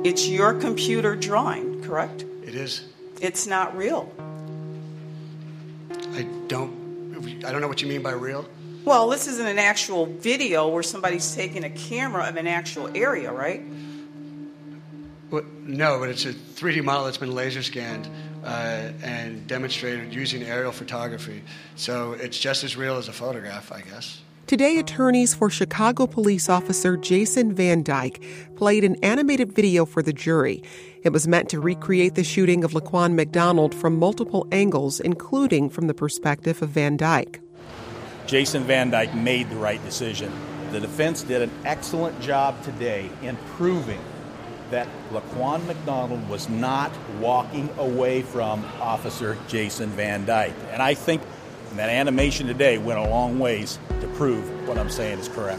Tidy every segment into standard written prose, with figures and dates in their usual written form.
It's your computer drawing, correct? It is. It's not real. I don't know what you mean by real. Well, this isn't an actual video where somebody's taking a camera of an actual area, right? Well, no, but it's a 3D model that's been laser scanned and demonstrated using aerial photography. So it's just as real as a photograph, I guess. Today, attorneys for Chicago police officer Jason Van Dyke played an animated video for the jury. It was meant to recreate the shooting of Laquan McDonald from multiple angles, including from the perspective of Van Dyke. Jason Van Dyke made the right decision. The defense did an excellent job today in proving that Laquan McDonald was not walking away from Officer Jason Van Dyke. And I think that animation today went a long ways to prove what I'm saying is correct.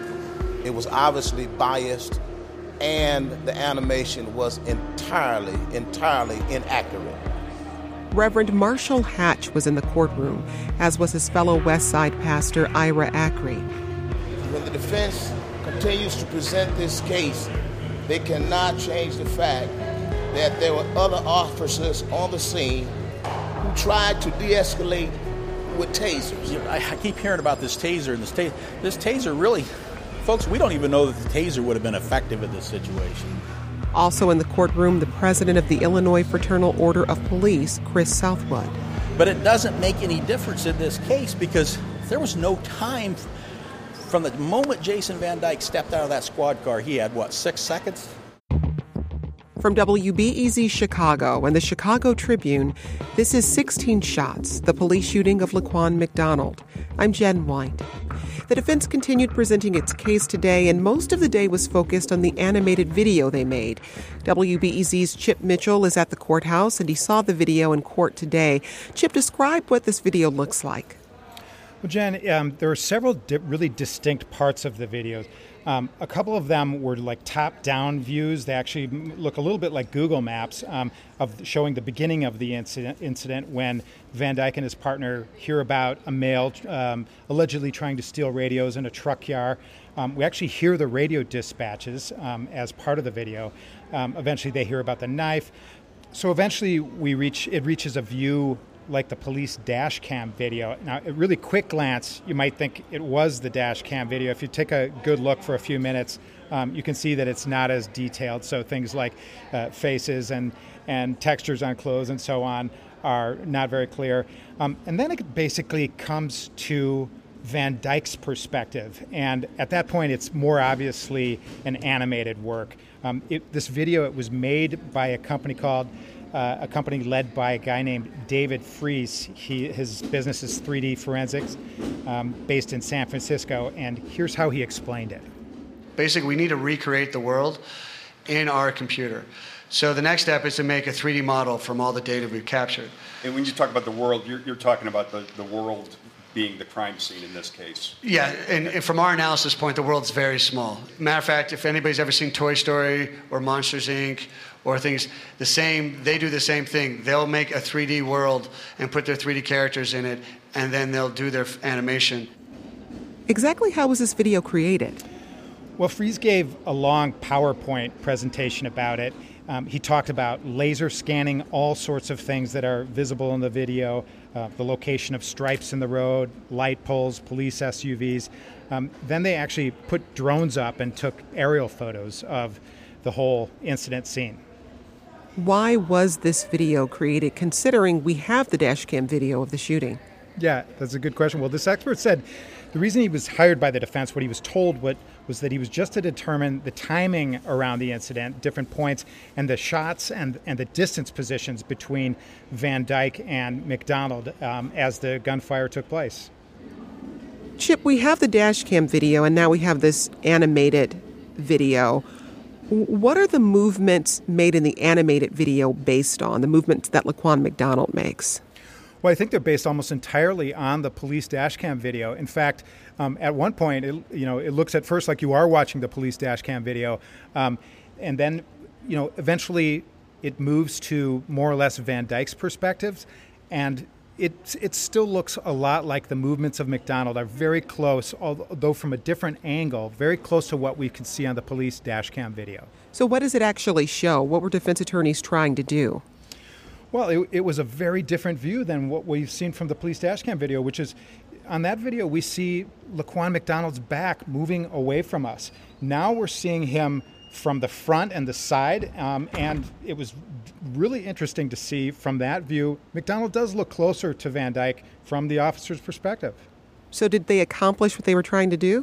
It was obviously biased, and the animation was entirely inaccurate. Reverend Marshall Hatch was in the courtroom, as was his fellow West Side pastor Ira Ackrey. When the defense continues to present this case, they cannot change the fact that there were other officers on the scene who tried to de-escalate with tasers. I keep hearing about this taser, and this taser really, folks, we don't even know that the taser would have been effective in this situation. Also in the courtroom, the president of the Illinois Fraternal Order of Police, Chris Southwood. But it doesn't make any difference in this case because there was no time. From the moment Jason Van Dyke stepped out of that squad car, he had, 6 seconds? From WBEZ Chicago and the Chicago Tribune, this is 16 Shots, the police shooting of Laquan McDonald. I'm Jen White. The defense continued presenting its case today, and most of the day was focused on the animated video they made. WBEZ's Chip Mitchell is at the courthouse, and he saw the video in court today. Chip, describe what this video looks like. Well, Jen, there are several really distinct parts of the video. A couple of them were like top-down views. They actually look a little bit like Google Maps of showing the beginning of the incident when Van Dyke and his partner hear about a male allegedly trying to steal radios in a truck yard. We actually hear the radio dispatches as part of the video. Eventually, they hear about the knife. So eventually, it reaches a view like the police dash cam video. Now, at a really quick glance, you might think it was the dash cam video. If you take a good look for a few minutes, you can see that it's not as detailed. So things like faces and textures on clothes and so on are not very clear. And then it basically comes to Van Dyke's perspective. And at that point, it's more obviously an animated work. This video, it was made by a company led by a guy named David Fries. His business is 3D Forensics, based in San Francisco, and here's how he explained it. Basically, we need to recreate the world in our computer. So the next step is to make a 3D model from all the data we've captured. And when you talk about the world, you're talking about the world being the crime scene in this case. Yeah, and from our analysis point, the world's very small. Matter of fact, if anybody's ever seen Toy Story or Monsters, Inc., or things, they do the same thing. They'll make a 3D world and put their 3D characters in it, and then they'll do their animation. Exactly how was this video created? Well, Fries gave a long PowerPoint presentation about it. He talked about laser scanning all sorts of things that are visible in the video, the location of stripes in the road, light poles, police SUVs. Then they actually put drones up and took aerial photos of the whole incident scene. Why was this video created, considering we have the dash cam video of the shooting? Yeah, that's a good question. Well, this expert said the reason he was hired by the defense, what he was told was that he was just to determine the timing around the incident, different points, and the shots and the distance positions between Van Dyke and McDonald as the gunfire took place. Chip, we have the dash cam video, and now we have this animated video. What are the movements made in the animated video based on, the movements that Laquan McDonald makes? Well, I think they're based almost entirely on the police dashcam video. In fact, at one point, it looks at first like you are watching the police dashcam video, and then, eventually it moves to more or less Van Dyke's perspectives, and it still looks a lot like the movements of McDonald are very close, although from a different angle, very close to what we can see on the police dash cam video. So what does it actually show? What were defense attorneys trying to do? Well, it was a very different view than what we've seen from the police dash cam video, which is, on that video, we see Laquan McDonald's back moving away from us. Now we're seeing him from the front and the side, and it was really interesting to see from that view. McDonald does look closer to Van Dyke from the officer's perspective. So did they accomplish what they were trying to do?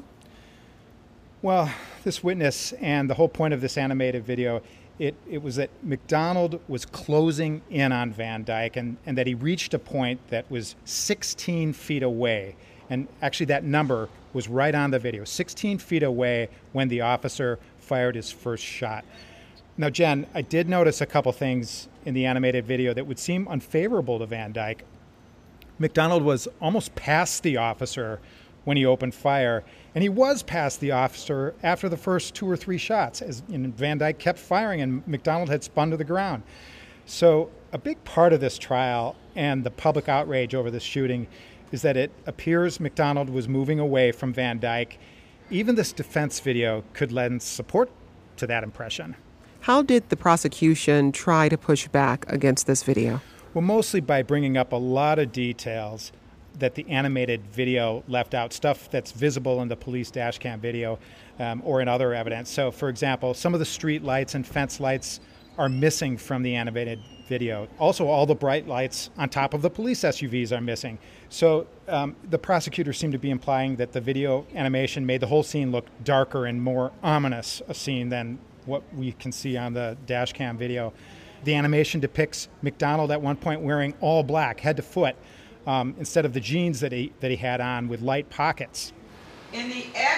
Well, this witness and the whole point of this animated video, it was that McDonald was closing in on Van Dyke and that he reached a point that was 16 feet away. And actually that number was right on the video, 16 feet away when the officer fired his first shot. Now, Jen, I did notice a couple things in the animated video that would seem unfavorable to Van Dyke. McDonald was almost past the officer when he opened fire, and he was past the officer after the first 2 or 3 shots, as Van Dyke kept firing and McDonald had spun to the ground. So a big part of this trial and the public outrage over this shooting is that it appears McDonald was moving away from Van Dyke. Even this defense video could lend support to that impression. How did the prosecution try to push back against this video? Well, mostly by bringing up a lot of details that the animated video left out, stuff that's visible in the police dash cam video or in other evidence. So, for example, some of the street lights and fence lights are missing from the animated video. Also, all the bright lights on top of the police SUVs are missing. So the prosecutor seemed to be implying that the video animation made the whole scene look darker and more ominous a scene than what we can see on the dash cam video. The animation depicts McDonald at one point wearing all black, head to foot, instead of the jeans that he had on with light pockets. In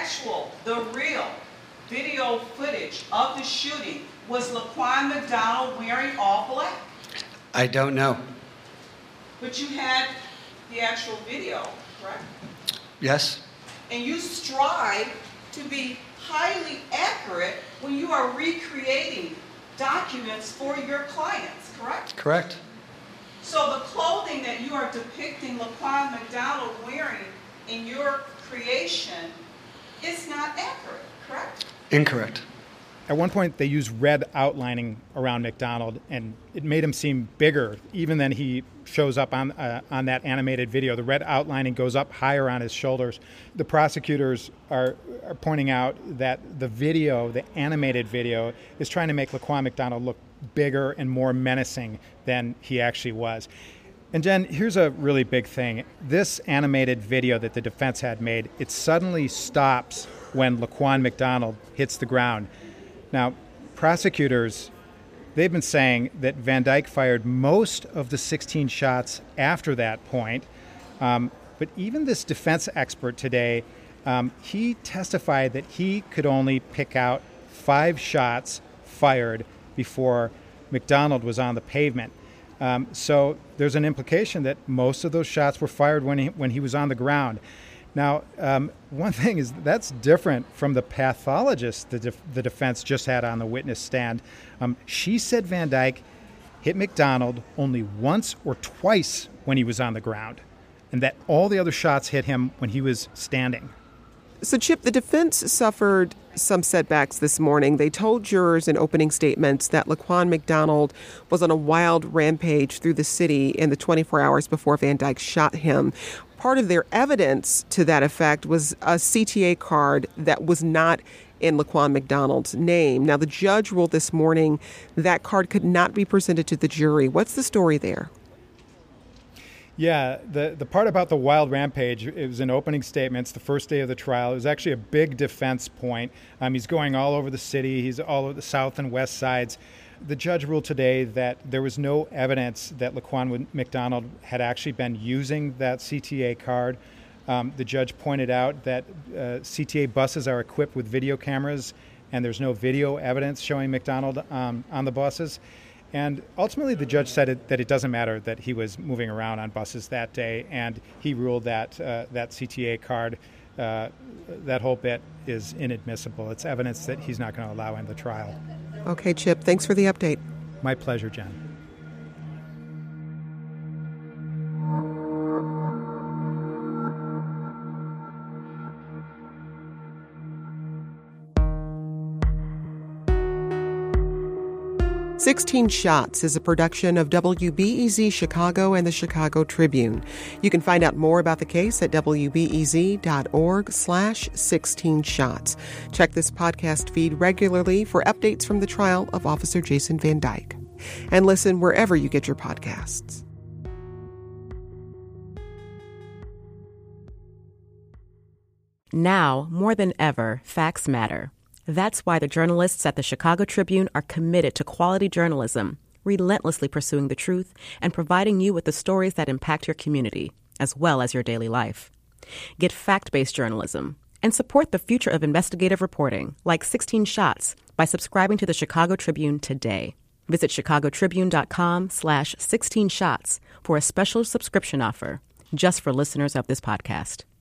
the real video footage of the shooting, was Laquan McDonald wearing all black? I don't know. But you had the actual video, correct? Yes? And you strive to be highly accurate when you are recreating documents for your clients, correct? Correct. So the clothing that you are depicting Laquan McDonald wearing in your creation is not accurate, correct? Incorrect. At one point, they used red outlining around McDonald, and it made him seem bigger, even than he shows up on that animated video. The red outlining goes up higher on his shoulders. The prosecutors are pointing out that the video, the animated video, is trying to make Laquan McDonald look bigger and more menacing than he actually was. And Jen, here's a really big thing. This animated video that the defense had made, it suddenly stops when Laquan McDonald hits the ground. Now, prosecutors, they've been saying that Van Dyke fired most of the 16 shots after that point. But even this defense expert today, he testified that he could only pick out 5 shots fired before McDonald was on the pavement. So there's an implication that most of those shots were fired when he was on the ground. Now, one thing is that's different from the pathologist the defense just had on the witness stand. She said Van Dyke hit McDonald only once or twice when he was on the ground, and that all the other shots hit him when he was standing. So, Chip, the defense suffered some setbacks this morning. They told jurors in opening statements that Laquan McDonald was on a wild rampage through the city in the 24 hours before Van Dyke shot him. Part of their evidence to that effect was a CTA card that was not in Laquan McDonald's name. Now, the judge ruled this morning that card could not be presented to the jury. What's the story there? Yeah, the part about the wild rampage, it was in opening statements the first day of the trial. It was actually a big defense point. He's going all over the city. He's all over the south and west sides. The judge ruled today that there was no evidence that Laquan McDonald had actually been using that CTA card. The judge pointed out that CTA buses are equipped with video cameras, and there's no video evidence showing McDonald on the buses. And ultimately, the judge said that it doesn't matter that he was moving around on buses that day, and he ruled that that CTA card, that whole bit, is inadmissible. It's evidence that he's not going to allow in the trial. Okay, Chip, thanks for the update. My pleasure, Jen. 16 Shots is a production of WBEZ Chicago and the Chicago Tribune. You can find out more about the case at wbez.org/16shots. Check this podcast feed regularly for updates from the trial of Officer Jason Van Dyke. And listen wherever you get your podcasts. Now, more than ever, facts matter. That's why the journalists at the Chicago Tribune are committed to quality journalism, relentlessly pursuing the truth and providing you with the stories that impact your community, as well as your daily life. Get fact-based journalism and support the future of investigative reporting, like 16 Shots, by subscribing to the Chicago Tribune today. Visit chicagotribune.com/16shots for a special subscription offer just for listeners of this podcast.